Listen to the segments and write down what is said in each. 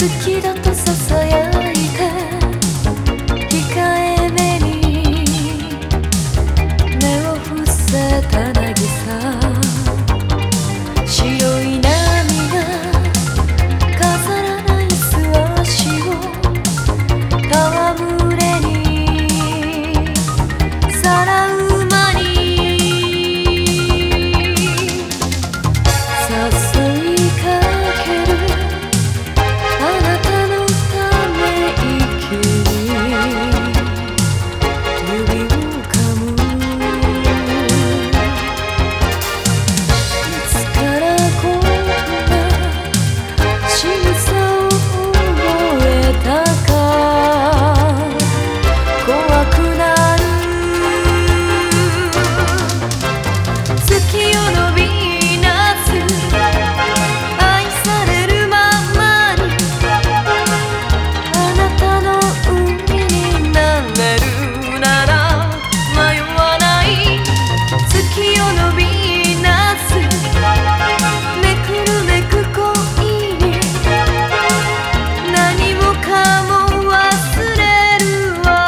好きだとささやいて控えめに目を伏せた渚、白い波が飾らない素足を戯れにさらう間に誘いかけるあなたのため息に指を噛む。いつからこんな仕草を覚えたか怖くなる。月夜のヴィーナス愛されるままにあなたの海になれるなら迷わない。月夜のヴィーナスめくるめく恋に何もかも忘れるわ。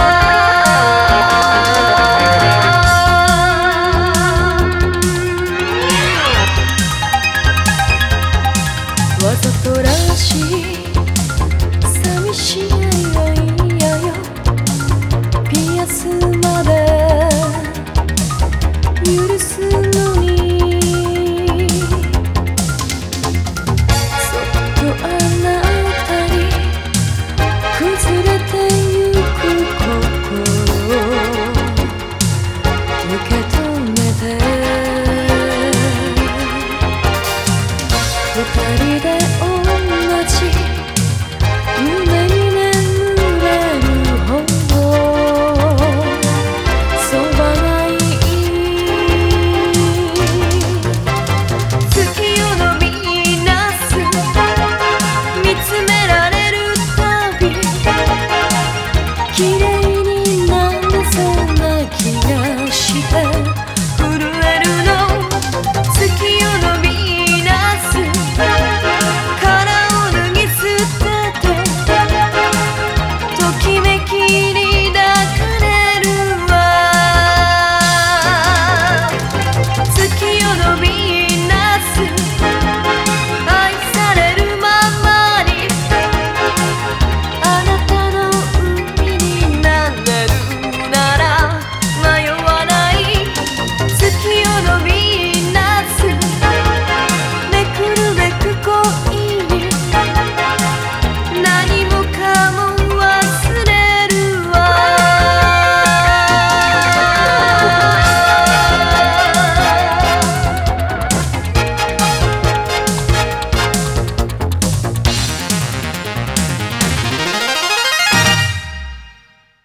わざとらしい寂しい愛やよピアスまで許すのにそっとあなたに崩れてゆく心を受け止めて二人で